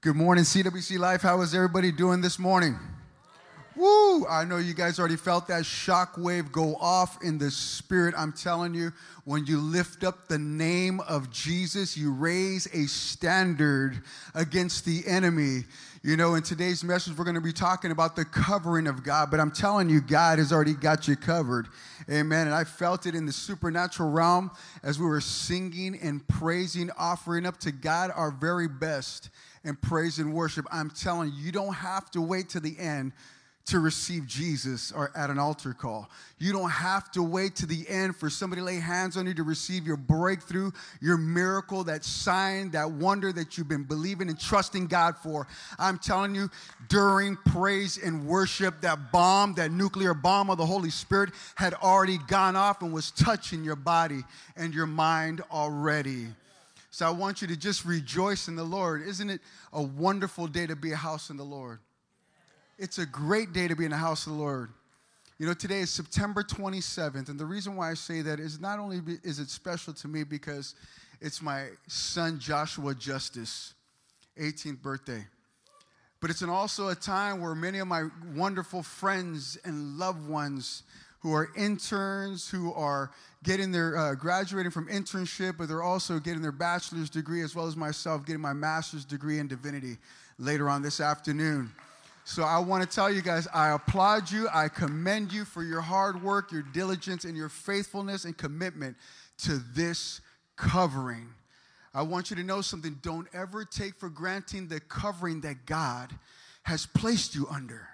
Good morning, CWC Life. How is everybody doing this morning? Woo! I know you guys already felt that shock wave go off in the spirit. I'm telling you, when you lift up the name of Jesus, you raise a standard against the enemy. You know, in today's message, we're going to be talking about the covering of God, but I'm telling you, God has already got you covered. Amen. And I felt it in the supernatural realm as we were singing and praising, offering up to God our very best in praise and worship. I'm telling you, you don't have to wait to the end to receive Jesus or at an altar call. You don't have to wait to the end for somebody to lay hands on you to receive your breakthrough, your miracle, that sign, that wonder that you've been believing and trusting God for. I'm telling you, during praise and worship, that bomb, that nuclear bomb of the Holy Spirit had already gone off and was touching your body and your mind already. So I want you to just rejoice in the Lord. Isn't it a wonderful day to be a house in the Lord? It's a great day to be in the house of the Lord. You know, today is September 27th, and the reason why I say that is not only is it special to me because it's my son Joshua Justice' 18th birthday, but it's also a time where many of my wonderful friends and loved ones who are interns, who are getting their graduating from internship, but they're also getting their bachelor's degree, as well as myself getting my master's degree in divinity later on this afternoon. So I want to tell you guys, I applaud you. I commend you for your hard work, your diligence, and your faithfulness and commitment to this covering. I want you to know something. Don't ever take for granted the covering that God has placed you under.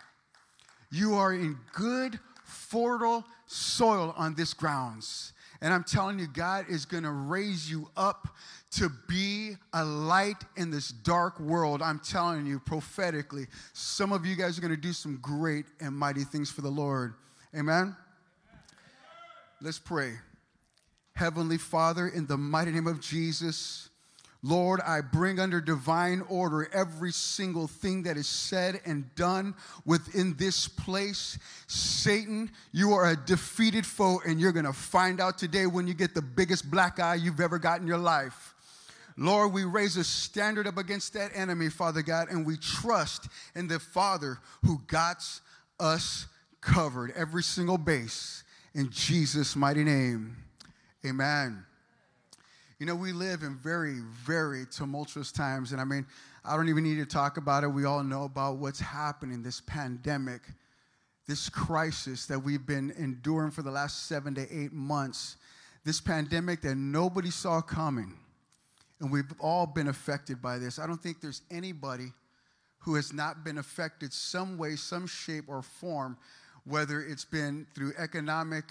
You are in good, fertile soil on this grounds. And I'm telling you, God is going to raise you up to be a light in this dark world. I'm telling you prophetically, some of you guys are going to do some great and mighty things for the Lord. Amen? Let's pray. Heavenly Father, in the mighty name of Jesus, Lord, I bring under divine order every single thing that is said and done within this place. Satan, you are a defeated foe, and you're going to find out today when you get the biggest black eye you've ever got in your life. Lord, we raise a standard up against that enemy, Father God, and we trust in the Father who got us covered, every single base, in Jesus' mighty name. Amen. You know, we live in very, very tumultuous times, and I don't even need to talk about it. We all know about what's happening, this pandemic, this crisis that we've been enduring for the last 7 to 8 months, this pandemic that nobody saw coming, and we've all been affected by this. I don't think there's anybody who has not been affected some way, some shape, or form, whether it's been through economic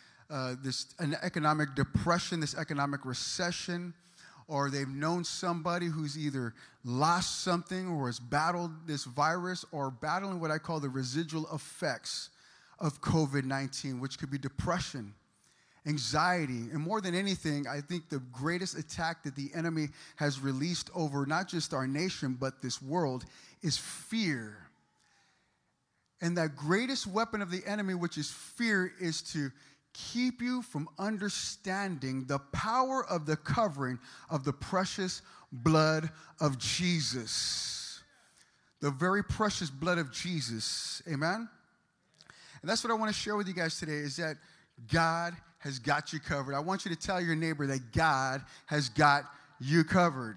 an economic depression, this economic recession, or they've known somebody who's either lost something or has battled this virus or battling what I call the residual effects of COVID-19, which could be depression, anxiety, and more than anything, I think the greatest attack that the enemy has released over not just our nation, but this world, is fear. And that greatest weapon of the enemy, which is fear, is to keep you from understanding the power of the covering of the precious blood of Jesus. The very precious blood of Jesus. Amen? And that's what I want to share with you guys today, is that God has got you covered. I want you to tell your neighbor that God has got you covered.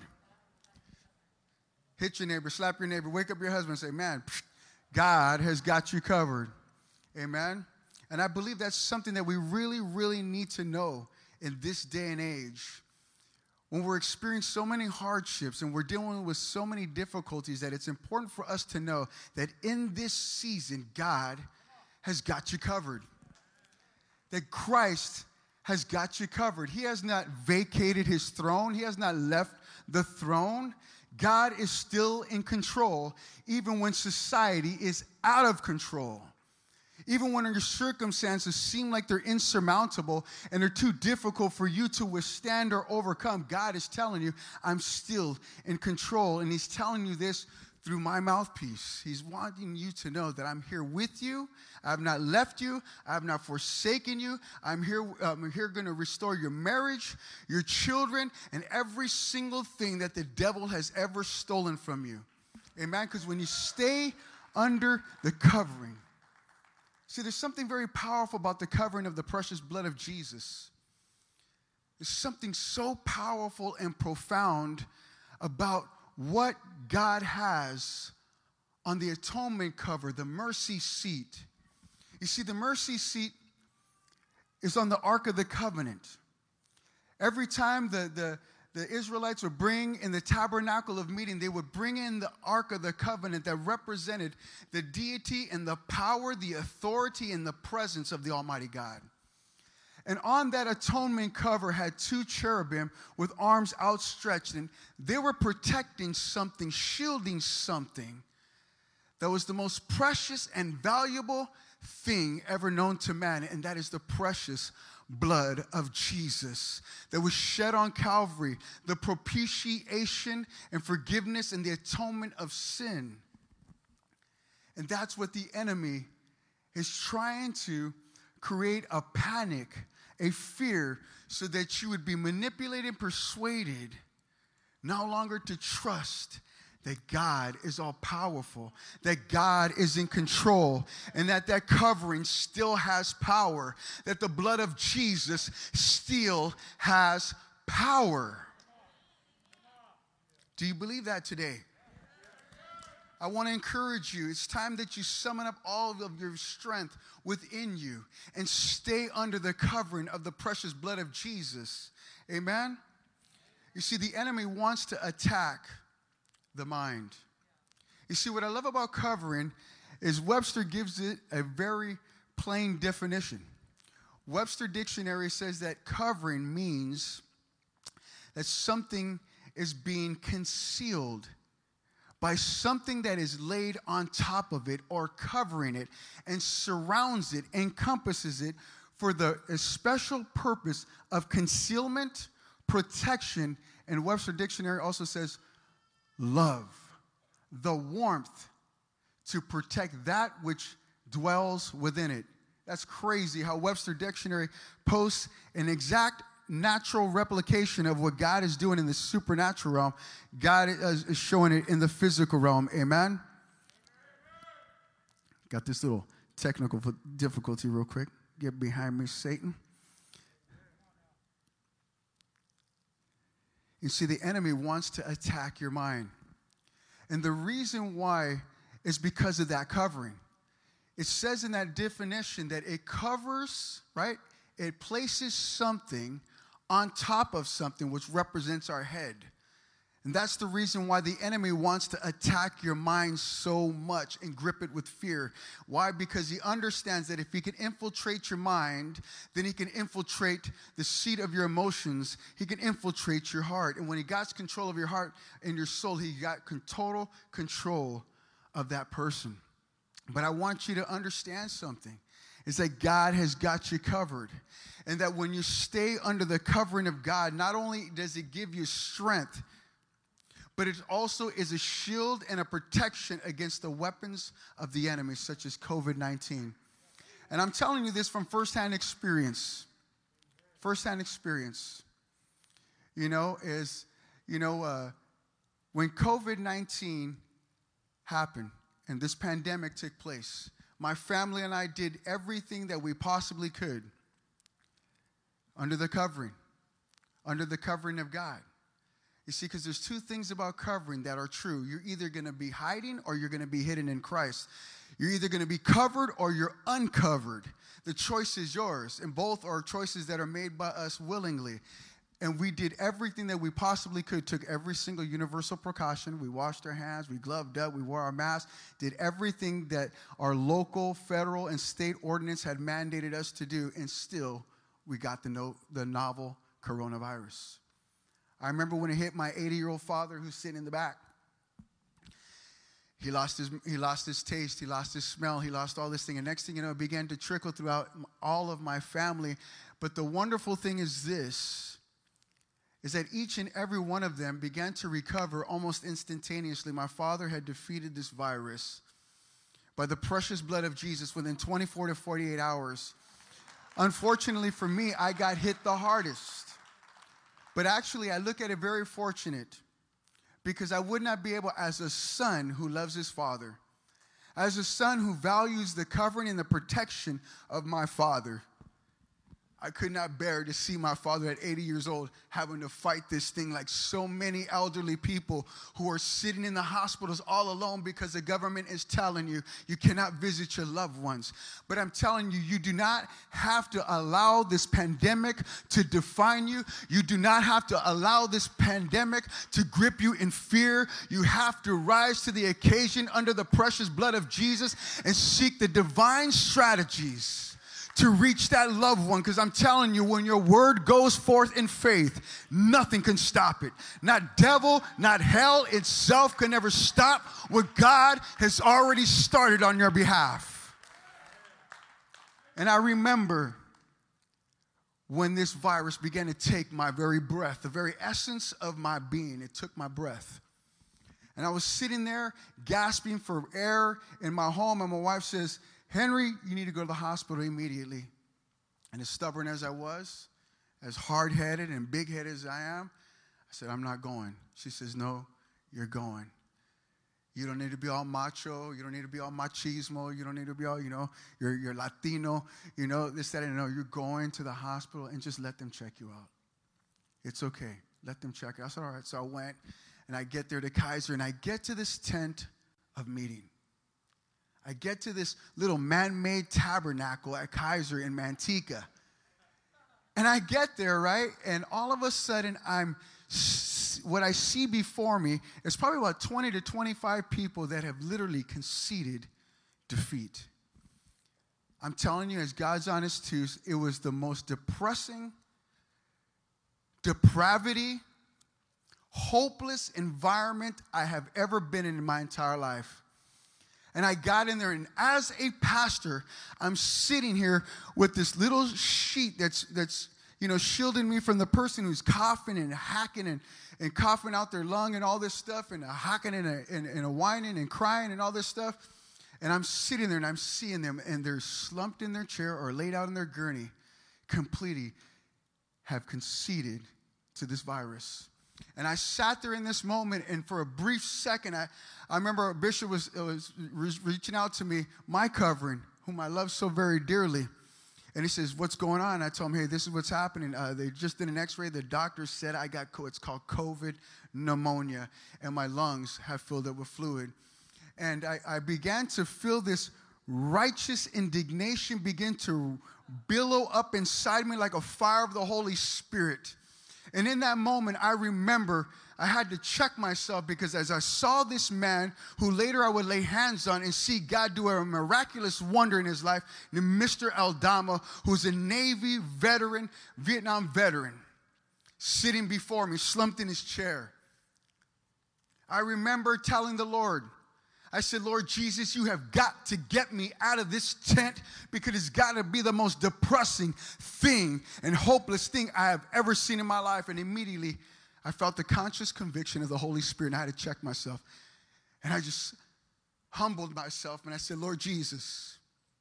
Hit your neighbor, slap your neighbor, wake up your husband and say, man, God has got you covered. Amen? And I believe that's something that we really, really need to know in this day and age. When we're experiencing so many hardships and we're dealing with so many difficulties, that it's important for us to know that in this season, God has got you covered. That Christ has got you covered. He has not vacated his throne. He has not left the throne. God is still in control, even when society is out of control. Even when your circumstances seem like they're insurmountable and they're too difficult for you to withstand or overcome, God is telling you, I'm still in control. And he's telling you this through my mouthpiece. He's wanting you to know that I'm here with you. I have not left you. I have not forsaken you. I'm here going to restore your marriage, your children, and every single thing that the devil has ever stolen from you. Amen? Because when you stay under the covering, see, there's something very powerful about the covering of the precious blood of Jesus. There's something so powerful and profound about what God has on the atonement cover, the mercy seat. You see, the mercy seat is on the Ark of the Covenant. Every time the Israelites would bring in the tabernacle of meeting, they would bring in the Ark of the Covenant that represented the deity and the power, the authority, and the presence of the Almighty God. And on that atonement cover had two cherubim with arms outstretched, and they were protecting something, shielding something that was the most precious and valuable thing ever known to man, and that is the precious blood of Jesus that was shed on Calvary, the propitiation and forgiveness and the atonement of sin. And that's what the enemy is trying to create, a panic, a fear, so that you would be manipulated and persuaded no longer to trust that God is all-powerful, that God is in control, and that covering still has power, that the blood of Jesus still has power. Do you believe that today? I want to encourage you. It's time that you summon up all of your strength within you and stay under the covering of the precious blood of Jesus. Amen? You see, the enemy wants to attack the mind. You see, what I love about covering is Webster gives it a very plain definition. Webster Dictionary says that covering means that something is being concealed by something that is laid on top of it or covering it and surrounds it, encompasses it for the special purpose of concealment, protection, and Webster Dictionary also says love, the warmth to protect that which dwells within it. That's crazy how Webster Dictionary posts an exact natural replication of what God is doing in the supernatural realm. God is showing it in the physical realm. Amen? Got this little technical difficulty real quick. Get behind me, Satan. You see, the enemy wants to attack your mind. And the reason why is because of that covering. It says in that definition that it covers, right? It places something on top of something which represents our head. And that's the reason why the enemy wants to attack your mind so much and grip it with fear. Why? Because he understands that if he can infiltrate your mind, then he can infiltrate the seat of your emotions. He can infiltrate your heart. And when he got control of your heart and your soul, he got total control of that person. But I want you to understand something. It's that God has got you covered. And that when you stay under the covering of God, not only does it give you strength, but it also is a shield and a protection against the weapons of the enemy, such as COVID-19. And I'm telling you this from firsthand experience. Firsthand experience. When COVID-19 happened and this pandemic took place, my family and I did everything that we possibly could under the covering of God. You see, because there's two things about covering that are true. You're either going to be hiding or you're going to be hidden in Christ. You're either going to be covered or you're uncovered. The choice is yours, and both are choices that are made by us willingly. And we did everything that we possibly could, took every single universal precaution. We washed our hands, we gloved up, we wore our masks, did everything that our local, federal, and state ordinance had mandated us to do, and still we got the novel coronavirus. I remember when it hit my 80-year-old father who's sitting in the back. He lost his taste, he lost his smell, he lost all this thing. And next thing you know, it began to trickle throughout all of my family. But the wonderful thing is this, is that each and every one of them began to recover almost instantaneously. My father had defeated this virus by the precious blood of Jesus within 24 to 48 hours. Unfortunately for me, I got hit the hardest. But actually, I look at it very fortunate because I would not be able, as a son who loves his father, as a son who values the covering and the protection of my father, I could not bear to see my father at 80 years old having to fight this thing like so many elderly people who are sitting in the hospitals all alone because the government is telling you you cannot visit your loved ones. But I'm telling you, you do not have to allow this pandemic to define you. You do not have to allow this pandemic to grip you in fear. You have to rise to the occasion under the precious blood of Jesus and seek the divine strategies to reach that loved one, because I'm telling you, when your word goes forth in faith, nothing can stop it. Not devil, not hell itself can ever stop what God has already started on your behalf. And I remember when this virus began to take my very breath, the very essence of my being. It took my breath. And I was sitting there gasping for air in my home, and my wife says, Henry, you need to go to the hospital immediately. And as stubborn as I was, as hard-headed and big-headed as I am, I said, I'm not going. She says, no, you're going. You don't need to be all macho. You don't need to be all machismo. You don't need to be all, you're Latino, this, that, and no. You're going to the hospital and just let them check you out. It's okay. Let them check you. I said, all right. So I went, and I get there to Kaiser, and I get to this tent of meeting. I get to this little man-made tabernacle at Kaiser in Manteca. And I get there, right? And all of a sudden, what I see before me is probably about 20 to 25 people that have literally conceded defeat. I'm telling you, as God's honest truth, it was the most depressing, depravity, hopeless environment I have ever been in my entire life. And I got in there, and as a pastor, I'm sitting here with this little sheet that's shielding me from the person who's coughing and hacking and coughing out their lung and all this stuff, and hacking and whining and crying and all this stuff. And I'm sitting there, and I'm seeing them, and they're slumped in their chair or laid out in their gurney, completely have conceded to this virus. And I sat there in this moment, and for a brief second, I remember a bishop was reaching out to me, my covering, whom I love so very dearly. And he says, what's going on? I told him, hey, this is what's happening. They just did an x-ray. The doctor said I got it's called COVID pneumonia, and my lungs have filled up with fluid. And I began to feel this righteous indignation begin to billow up inside me like a fire of the Holy Spirit. And in that moment, I remember I had to check myself, because as I saw this man who later I would lay hands on and see God do a miraculous wonder in his life, named Mr. Aldama, who's a Navy veteran, Vietnam veteran, sitting before me, slumped in his chair. I remember telling the Lord, I said, Lord Jesus, you have got to get me out of this tent, because it's got to be the most depressing thing and hopeless thing I have ever seen in my life. And immediately, I felt the conscious conviction of the Holy Spirit, and I had to check myself. And I just humbled myself, and I said, Lord Jesus,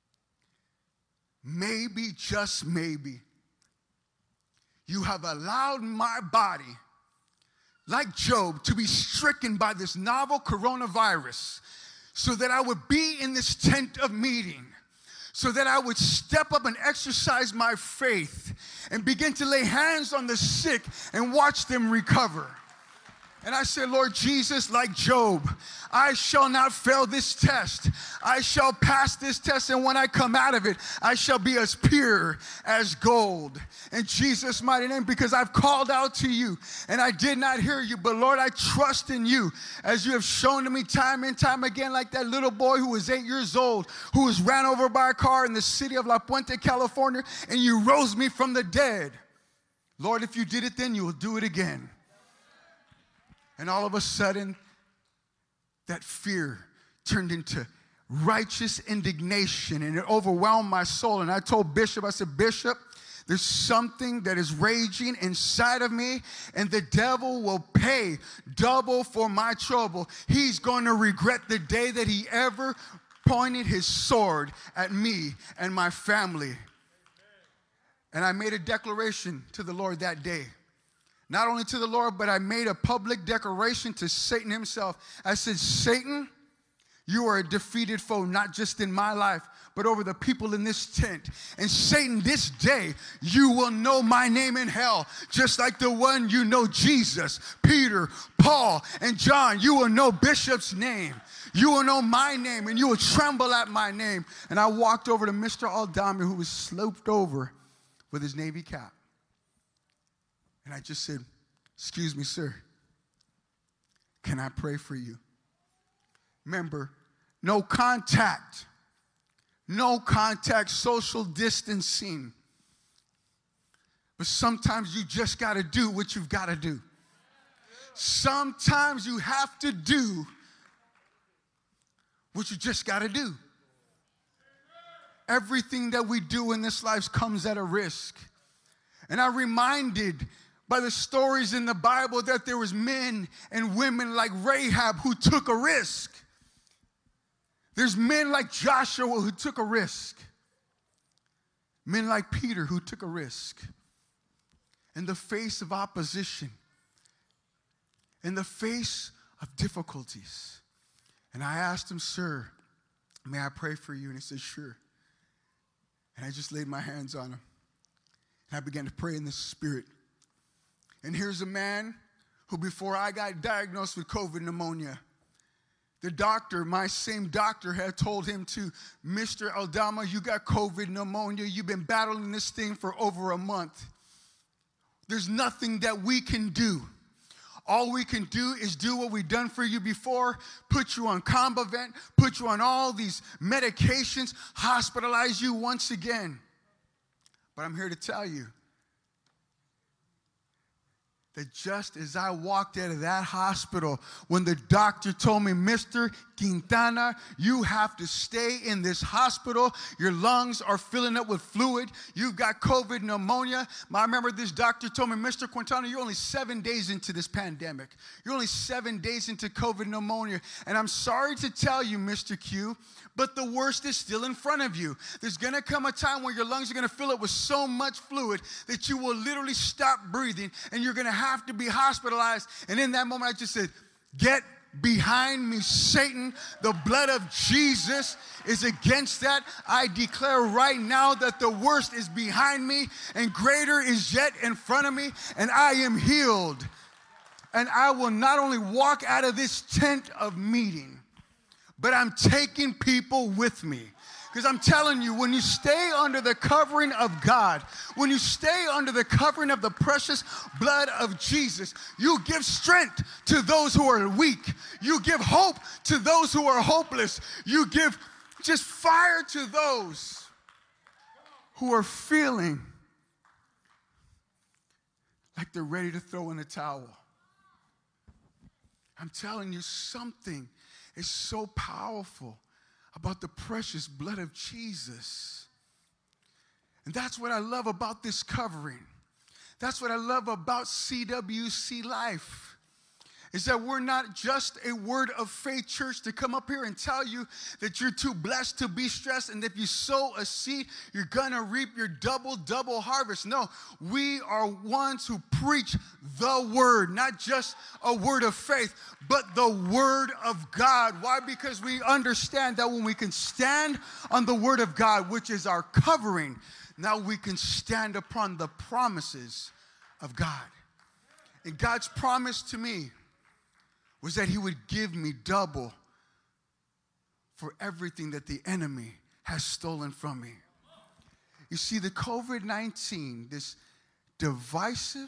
maybe, just maybe, you have allowed my body, like Job, to be stricken by this novel coronavirus, so that I would be in this tent of meeting, so that I would step up and exercise my faith and begin to lay hands on the sick and watch them recover. And I said, Lord Jesus, like Job, I shall not fail this test. I shall pass this test, and when I come out of it, I shall be as pure as gold. In Jesus' mighty name, because I've called out to you, and I did not hear you. But Lord, I trust in you, as you have shown to me time and time again, like that little boy who was 8 years old, who was ran over by a car in the city of La Puente, California, and you rose me from the dead. Lord, if you did it then, you will do it again. And all of a sudden, that fear turned into righteous indignation, and it overwhelmed my soul. And I told Bishop, I said, Bishop, there's something that is raging inside of me, and the devil will pay double for my trouble. He's going to regret the day that he ever pointed his sword at me and my family. And I made a declaration to the Lord that day. not only to the Lord, but I made a public declaration to Satan himself. I said, Satan, you are a defeated foe, not just in my life, but over the people in this tent. And Satan, this day, you will know my name in hell, just like the one you know Jesus, Peter, Paul, and John. You will know Bishop's name. You will know my name, and you will tremble at my name. And I walked over to Mr. Aldami, who was sloped over with his Navy cap. And I just said, excuse me, sir. Can I pray for you? Remember, no contact, social distancing. But sometimes you just got to do what you've got to do. Sometimes you have to do what you just got to do. Everything that we do in this life comes at a risk. And I'm reminded by the stories in the Bible that there was men and women like Rahab who took a risk. There's men like Joshua who took a risk. Men like Peter who took a risk. In the face of opposition. In the face of difficulties. And I asked him, sir, may I pray for you? And he said, sure. And I just laid my hands on him. And I began to pray in the Spirit. And here's a man who, before I got diagnosed with COVID pneumonia, the doctor, my same doctor, had told him to, Mr. Aldama, you got COVID pneumonia. You've been battling this thing for over a month. There's nothing that we can do. All we can do is do what we've done for you before, put you on Combivent, put you on all these medications, hospitalize you once again. But I'm here to tell you that just as I walked out of that hospital, when the doctor told me, Mr. Quintana, you have to stay in this hospital. Your lungs are filling up with fluid. You've got COVID pneumonia. I remember this doctor told me, Mr. Quintana, you're only 7 days into this pandemic. You're only 7 days into COVID pneumonia. And I'm sorry to tell you, Mr. Q, but the worst is still in front of you. There's going to come a time where your lungs are going to fill up with so much fluid that you will literally stop breathing, and you're going to have to be hospitalized. And in that moment, I just said, get behind me, Satan. The blood of Jesus is against that. I declare right now that the worst is behind me, and greater is yet in front of me, and I am healed. And I will not only walk out of this tent of meeting, but I'm taking people with me. Because I'm telling you, when you stay under the covering of God, when you stay under the covering of the precious blood of Jesus, you give strength to those who are weak. You give hope to those who are hopeless. You give just fire to those who are feeling like they're ready to throw in the towel. I'm telling you, something is so powerful about the precious blood of Jesus. And that's what I love about this covering. That's what I love about CWC Life. Is that we're not just a word of faith church to come up here and tell you that you're too blessed to be stressed, and if you sow a seed, you're gonna reap your double harvest. No, we are ones who preach the word, not just a word of faith, but the word of God. Why? Because we understand that when we can stand on the word of God, which is our covering, now we can stand upon the promises of God. And God's promise to me was that he would give me double for everything that the enemy has stolen from me. You see, the COVID-19, this divisive,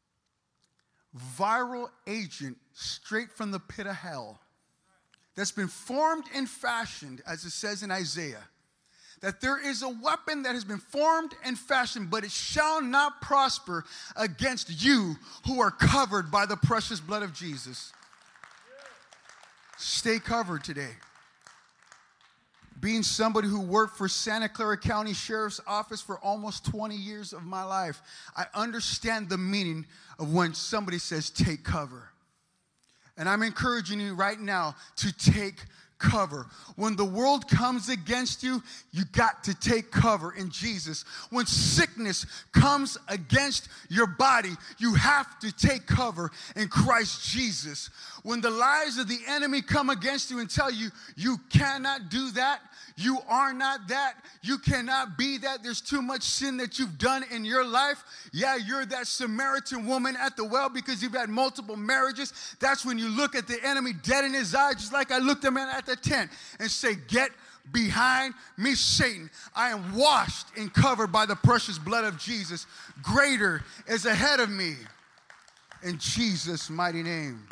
viral agent straight from the pit of hell that's been formed and fashioned, as it says in Isaiah, that there is a weapon that has been formed and fashioned, but it shall not prosper against you who are covered by the precious blood of Jesus. Stay covered today. Being somebody who worked for Santa Clara County Sheriff's Office for almost 20 years of my life, I understand the meaning of when somebody says take cover. And I'm encouraging you right now to take cover. When the world comes against you, you got to take cover in Jesus. When sickness comes against your body, you have to take cover in Christ Jesus. When the lies of the enemy come against you and tell you, you cannot do that, you are not that, you cannot be that, there's too much sin that you've done in your life. Yeah, you're that Samaritan woman at the well because you've had multiple marriages. That's when you look at the enemy dead in his eye, just like I looked him at the tent, and say, get behind me, Satan. I am washed and covered by the precious blood of Jesus. Greater is ahead of me. In Jesus' mighty name.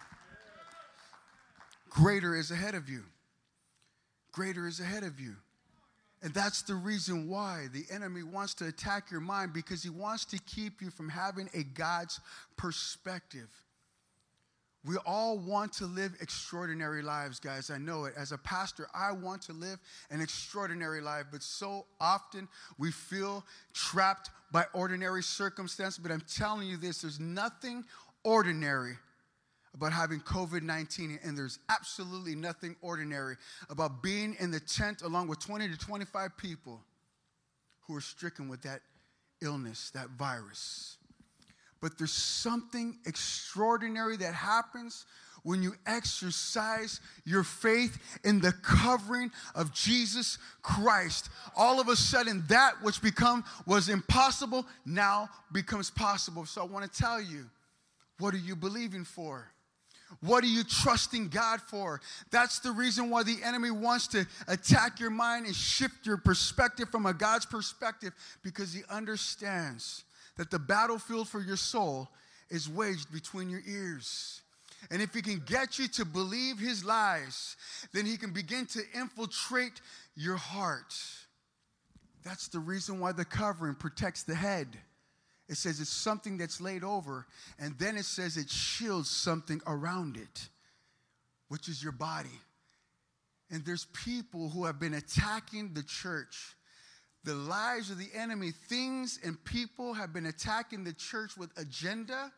Greater is ahead of you. Greater is ahead of you. And that's the reason why the enemy wants to attack your mind, because he wants to keep you from having a God's perspective. We all want to live extraordinary lives, guys. I know it. As a pastor, I want to live an extraordinary life, but so often we feel trapped by ordinary circumstances. But I'm telling you this, there's nothing ordinary about having COVID-19, and there's absolutely nothing ordinary about being in the tent along with 20 to 25 people who are stricken with that illness, that virus. But there's something extraordinary that happens when you exercise your faith in the covering of Jesus Christ. All of a sudden, that which was impossible now becomes possible. So I want to tell you, what are you believing for? What are you trusting God for? That's the reason why the enemy wants to attack your mind and shift your perspective from a God's perspective, because he understands that the battlefield for your soul is waged between your ears. And if he can get you to believe his lies, then he can begin to infiltrate your heart. That's the reason why the covering protects the head. It says it's something that's laid over, and then it says it shields something around it, which is your body. And there's people who have been attacking the church. The lies of the enemy, things and people have been attacking the church with agenda,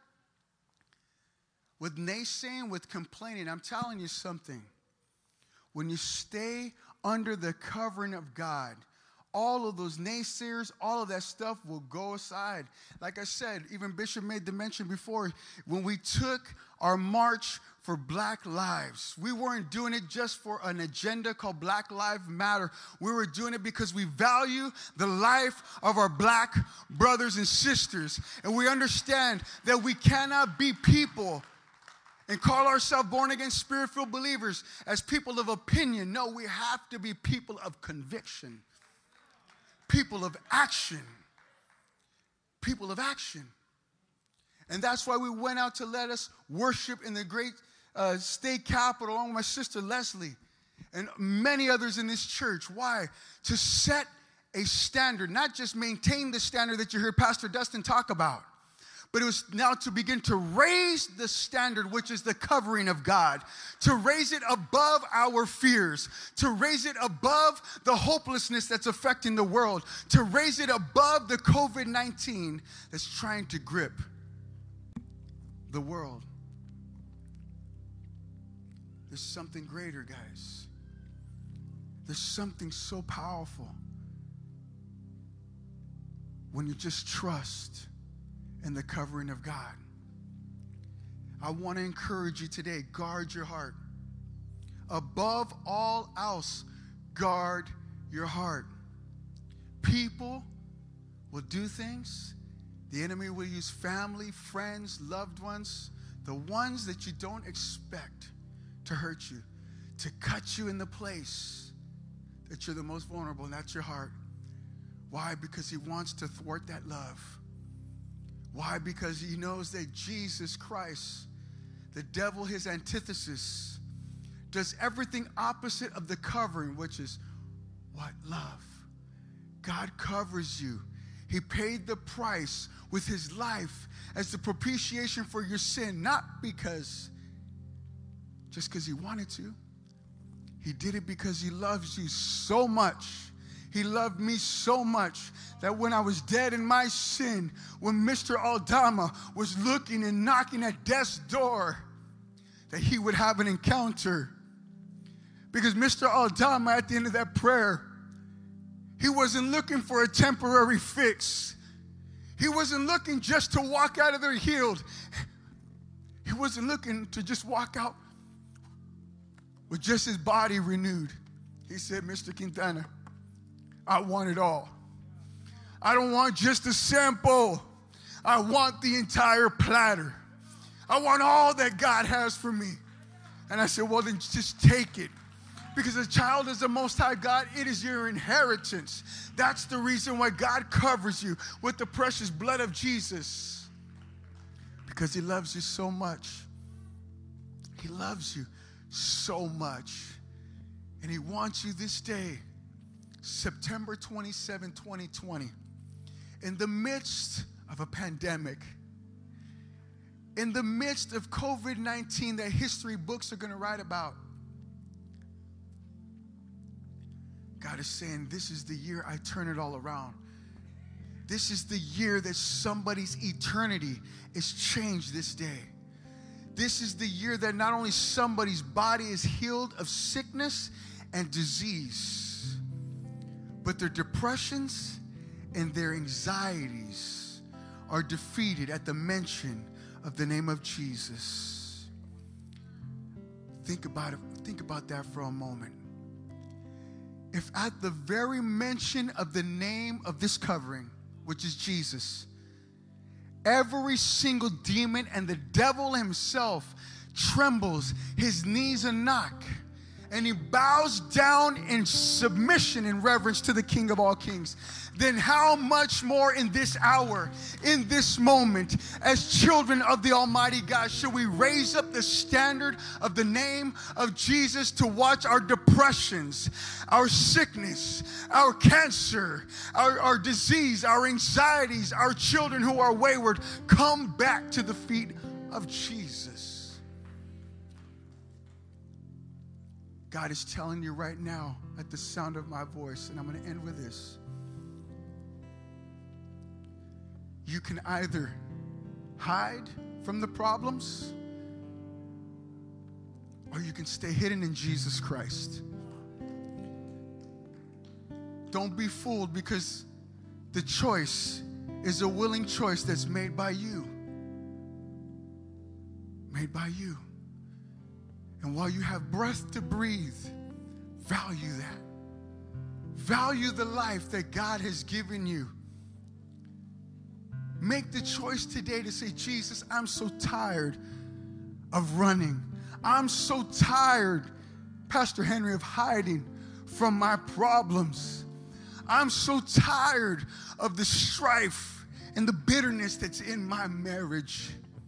with naysaying, with complaining. I'm telling you something. When you stay under the covering of God, all of those naysayers, all of that stuff will go aside. Like I said, even Bishop made the mention before, when we took our march for Black Lives, we weren't doing it just for an agenda called Black Lives Matter. We were doing it because we value the life of our black brothers and sisters. And we understand that we cannot be people and call ourselves born-again, spirit-filled believers as people of opinion. No, we have to be people of conviction. People of action. People of action. And that's why we went out to let us worship in the great state capitol along with my sister Leslie and many others in this church. Why? To set a standard, not just maintain the standard that you heard Pastor Dustin talk about, but it was now to begin to raise the standard, which is the covering of God, to raise it above our fears, to raise it above the hopelessness that's affecting the world, to raise it above the COVID-19 that's trying to grip the world. There's something greater, guys. There's something so powerful when you just trust in the covering of God. I want to encourage you today, guard your heart. Above all else, guard your heart. People will do things. The enemy will use family, friends, loved ones, the ones that you don't expect to hurt you, to cut you in the place that you're the most vulnerable, and that's your heart. Why? Because he wants to thwart that love. Why? Because he knows that Jesus Christ, the devil, his antithesis, does everything opposite of the covering, which is what? Love. God covers you. He paid the price with his life as the propitiation for your sin, not just because he wanted to. He did it because he loves you so much. He loved me so much that when I was dead in my sin, when Mr. Aldama was looking and knocking at death's door, that he would have an encounter. Because Mr. Aldama, at the end of that prayer, he wasn't looking for a temporary fix. He wasn't looking just to walk out of there healed. He wasn't looking to just walk out with just his body renewed. He said, Mr. Quintana, I want it all. I don't want just a sample. I want the entire platter. I want all that God has for me. And I said, well, then just take it. Because a child is the Most High God, it is your inheritance. That's the reason why God covers you with the precious blood of Jesus. Because he loves you so much. He loves you so much. And he wants you this day, September 27, 2020, in the midst of a pandemic, in the midst of COVID-19 that history books are going to write about. God is saying, this is the year I turn it all around. This is the year that somebody's eternity is changed this day. This is the year that not only somebody's body is healed of sickness and disease, but their depressions and their anxieties are defeated at the mention of the name of Jesus. Think about it. Think about that for a moment. If at the very mention of the name of this covering, which is Jesus, every single demon and the devil himself trembles, his knees are knock, and he bows down in submission and reverence to the King of all kings, then how much more in this hour, in this moment, as children of the Almighty God, should we raise up the standard of the name of Jesus to watch our depressions, our sickness, our cancer, our disease, our anxieties, our children who are wayward come back to the feet of Jesus. God is telling you right now at the sound of my voice, and I'm going to end with this. You can either hide from the problems, or you can stay hidden in Jesus Christ. Don't be fooled, because the choice is a willing choice that's made by you. Made by you. And while you have breath to breathe, value that. Value the life that God has given you. Make the choice today to say, Jesus, I'm so tired of running. I'm so tired, Pastor Henry, of hiding from my problems. I'm so tired of the strife and the bitterness that's in my marriage.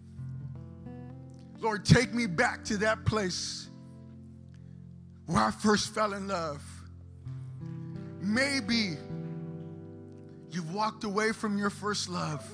Lord, take me back to that place where I first fell in love. Maybe you've walked away from your first love.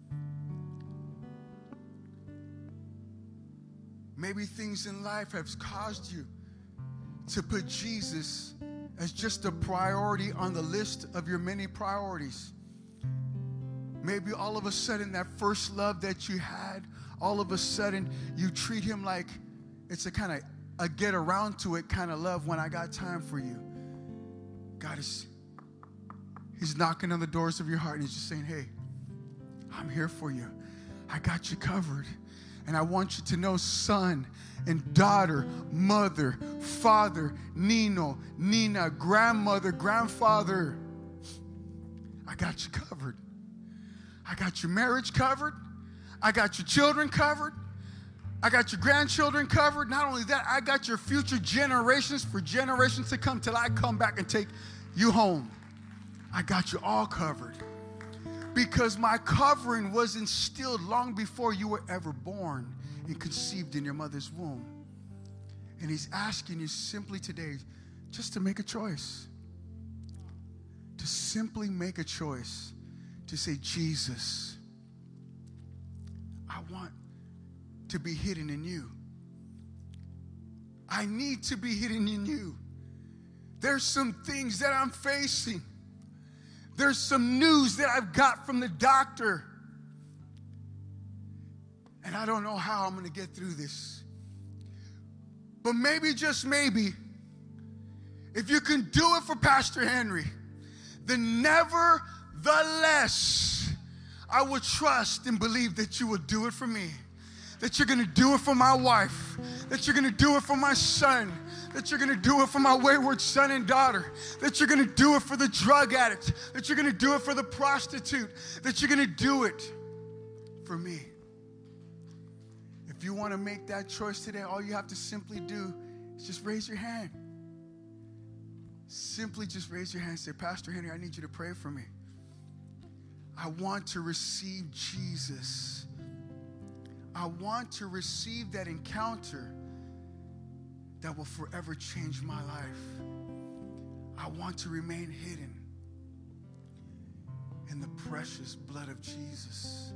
Maybe things in life have caused you to put Jesus as just a priority on the list of your many priorities. Maybe all of a sudden that first love that you had, all of a sudden you treat him like it's a kind of a get around to it kind of love when I got time for you. God he's knocking on the doors of your heart and he's just saying, hey, I'm here for you. I got you covered. And I want you to know, son and daughter, mother, father, Nino, Nina, grandmother, grandfather, I got you covered. I got your marriage covered. I got your children covered. I got your grandchildren covered. Not only that, I got your future generations for generations to come till I come back and take you home. I got you all covered. Because my covering was instilled long before you were ever born and conceived in your mother's womb. And he's asking you simply today just to make a choice. To simply make a choice to say, Jesus, I want to be hidden in you. I need to be hidden in you. There's some things that I'm facing. There's some news that I've got from the doctor. And I don't know how I'm going to get through this. But maybe, just maybe, if you can do it for Pastor Henry, then nevertheless, I will trust and believe that you will do it for me. That you're going to do it for my wife. That you're going to do it for my son. That you're going to do it for my wayward son and daughter. That you're going to do it for the drug addict. That you're going to do it for the prostitute. That you're going to do it for me. If you want to make that choice today, all you have to simply do is just raise your hand. Simply just raise your hand and say, Pastor Henry, I need you to pray for me. I want to receive Jesus. I want to receive that encounter that will forever change my life. I want to remain hidden in the precious blood of Jesus.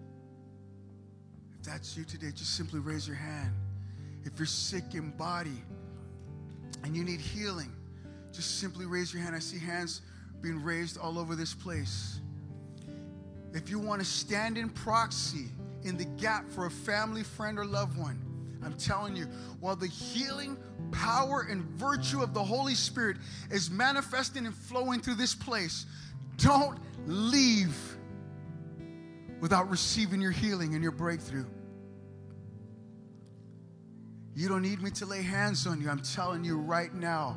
If that's you today, just simply raise your hand. If you're sick in body and you need healing, just simply raise your hand. I see hands being raised all over this place. If you want to stand in proxy, in the gap for a family, friend, or loved one, I'm telling you, while the healing power and virtue of the Holy Spirit is manifesting and flowing through this place, don't leave without receiving your healing and your breakthrough. You don't need me to lay hands on you. I'm telling you right now,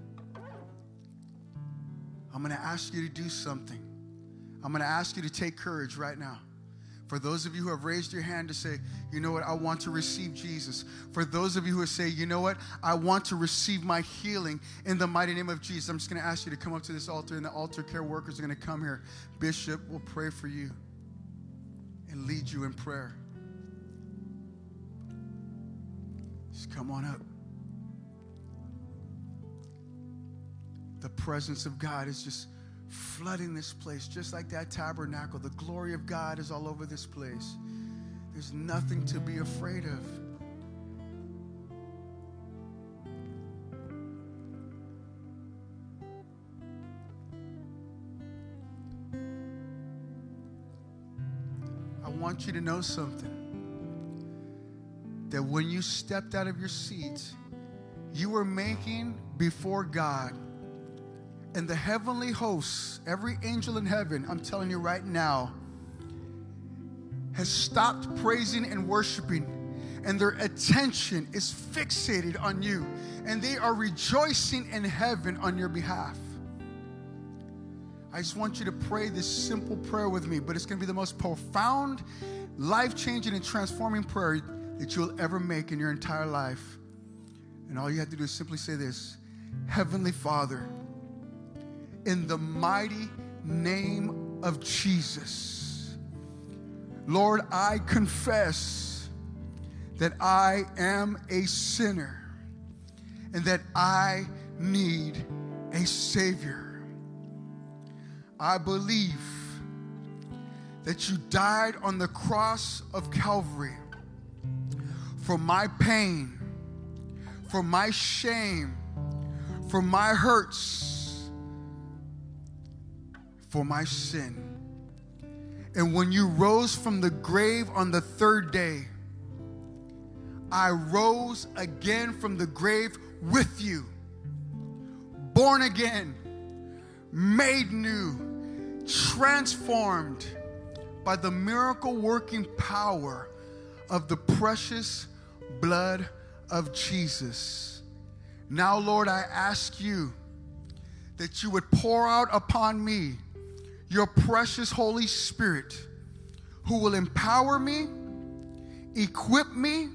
I'm going to ask you to do something. I'm going to ask you to take courage right now. For those of you who have raised your hand to say, you know what, I want to receive Jesus. For those of you who say, you know what, I want to receive my healing in the mighty name of Jesus. I'm just going to ask you to come up to this altar, and the altar care workers are going to come here. Bishop will pray for you and lead you in prayer. Just come on up. The presence of God is just flooding this place, just like that tabernacle. The glory of God is all over this place. There's nothing to be afraid of. I want you to know something. That when you stepped out of your seat, you were making before God. And the heavenly hosts, every angel in heaven, I'm telling you right now, has stopped praising and worshiping, and their attention is fixated on you, and they are rejoicing in heaven on your behalf. I just want you to pray this simple prayer with me, but it's going to be the most profound, life-changing, and transforming prayer that you'll ever make in your entire life. And all you have to do is simply say this: Heavenly Father, in the mighty name of Jesus, Lord, I confess that I am a sinner and that I need a Savior. I believe that you died on the cross of Calvary for my pain, for my shame, for my hurts, for my sin. And when you rose from the grave on the third day, I rose again from the grave with you, born again, made new, transformed by the miracle-working power of the precious blood of Jesus. Now, Lord, I ask you that you would pour out upon me your precious Holy Spirit, who will empower me, equip me,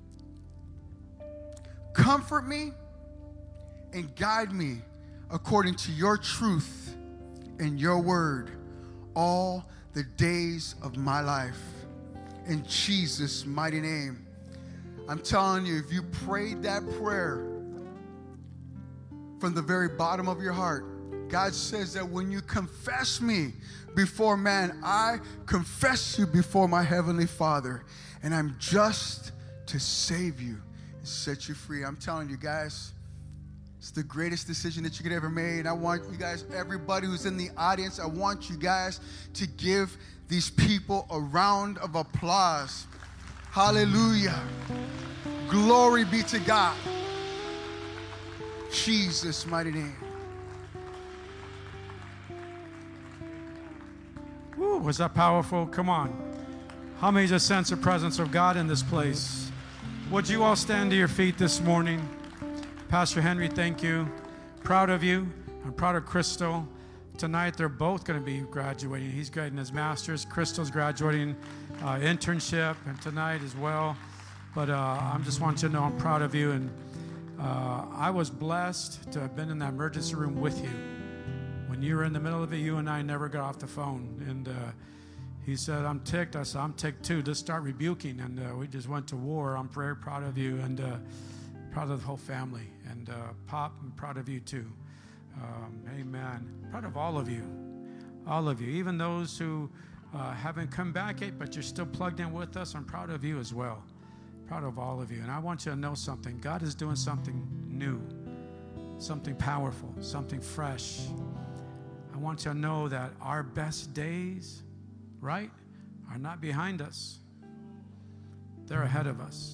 comfort me, and guide me according to your truth and your word all the days of my life. In Jesus' mighty name. I'm telling you, if you prayed that prayer from the very bottom of your heart, God says that when you confess me before man, I confess you before my heavenly Father, and I'm just to save you and set you free. I'm telling you guys, it's the greatest decision that you could ever make. I want you guys, everybody who's in the audience, I want you guys to give these people a round of applause. Hallelujah. Glory be to God. Jesus' mighty name. Woo, was that powerful? Come on. How many just sense the presence of God in this place? Would you all stand to your feet this morning? Pastor Henry, thank you. Proud of you. I'm proud of Crystal. Tonight, they're both going to be graduating. He's getting his master's. Crystal's graduating internship, and tonight as well. But I just want you to know I'm proud of you. And I was blessed to have been in that emergency room with you. When you were in the middle of it, you and I never got off the phone. And he said, I'm ticked. I said, I'm ticked too. Just start rebuking. And we just went to war. I'm very proud of you and proud of the whole family. And Pop, I'm proud of you too. Amen. Proud of all of you. All of you. Even those who haven't come back yet, but you're still plugged in with us, I'm proud of you as well. Proud of all of you. And I want you to know something. God is doing something new, something powerful, something fresh. I want you to know that our best days, right, are not behind us. They're ahead of us.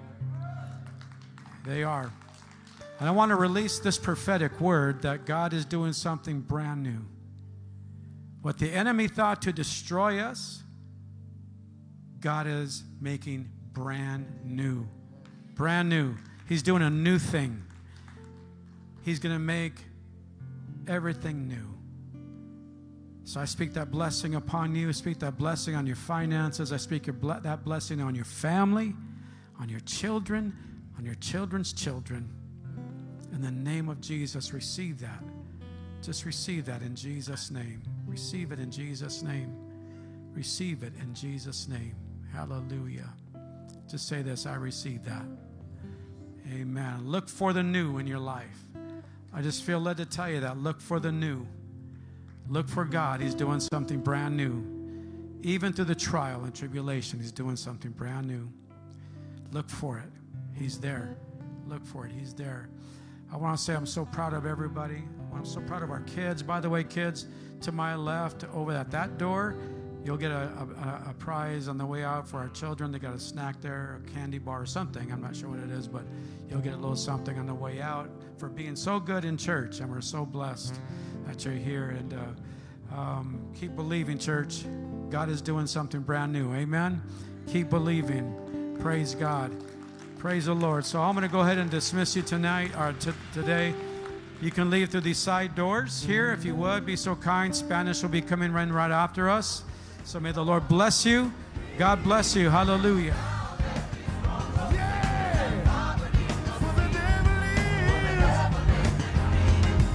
They are. And I want to release this prophetic word that God is doing something brand new. What the enemy thought to destroy us, God is making brand new. Brand new. He's doing a new thing. He's going to make everything new. So I speak that blessing upon you. I speak that blessing on your finances. I speak that blessing on your family, on your children, on your children's children. In the name of Jesus, receive that. Just receive that in Jesus' name. Receive it in Jesus' name. Receive it in Jesus' name. Hallelujah. Just say this, I receive that. Amen. Look for the new in your life. I just feel led to tell you that. Look for the new. Look for God. He's doing something brand new. Even through the trial and tribulation, He's doing something brand new. Look for it. He's there. Look for it. He's there. I want to say I'm so proud of everybody. I'm so proud of our kids. By the way, kids, to my left, over at that door, you'll get a prize on the way out for our children. They got a snack there, a candy bar or something. I'm not sure what it is, but you'll get a little something on the way out for being so good in church. And we're so blessed that you're here. And keep believing, church. God is doing something brand new. Amen? Keep believing. Praise God. Praise the Lord. So I'm going to go ahead and dismiss you tonight or today. You can leave through these side doors here if you would. Be so kind. Spanish will be coming right after us. So may the Lord bless you. God bless you. Hallelujah.